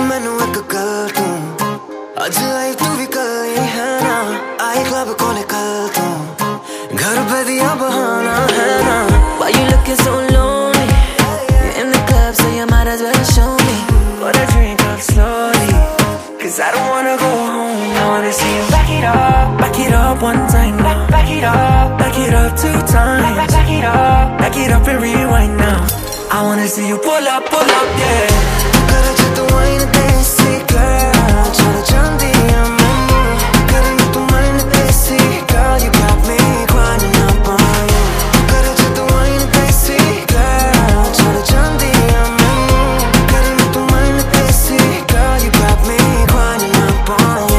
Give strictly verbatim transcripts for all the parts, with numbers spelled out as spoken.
मैनू एक गल तू अज आई तू भी कल ही है ना आई क्लब कोले कल तू घर बदिया बहाना है ना Why you looking so lonely in the club so you might as well show me What I drink up slowly Cause I don't wanna go home I wanna see you back it up Back it up one time now Back it up Back it up two times Back it up Back it up and rewind now I wanna see you pull up, pull up, yeah Gotta check the wine and desi girl Chada chandi amanu Gotta tu mind desi girl You got me grinding up on you Gotta check the wine and desi girl Chada chandi amanu Gotta tu mind desi girl You got me grinding up on you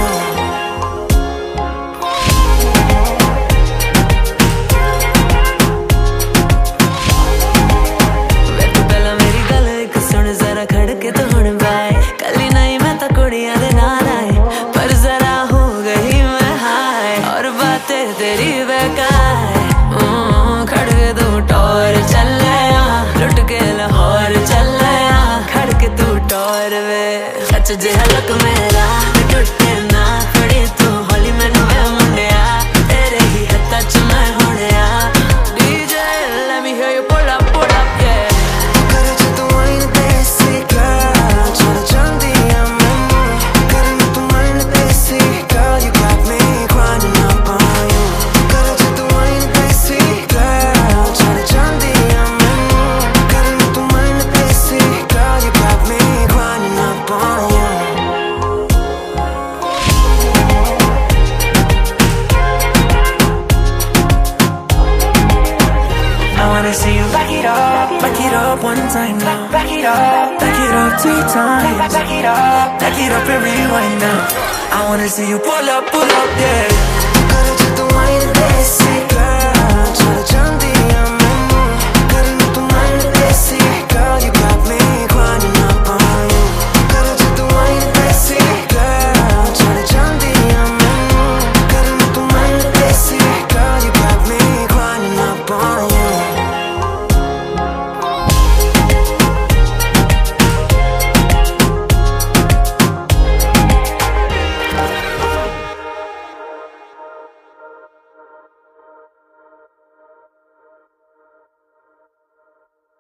तेरी बेकार खड़के तू टोर चले लुट के लाहौर चले खड़के तू टोर वे सच जे हलक मेरा टुटे ना फड़ी तू होली मैनू मुंडिया तेरे ही हत्था च मैं होनिया DJ let me hear you pull up pull up yeah करे च तू आइन देसी girl चढ़ चंदी अमनू करे तू आइन देसी girl you got me grinding up on See you back it up, back it up one time now. Back it up, back it up two times. Back it up, back it up and rewind now. I wanna see you pull up, pull up, yeah. Gotta check the wine and desi.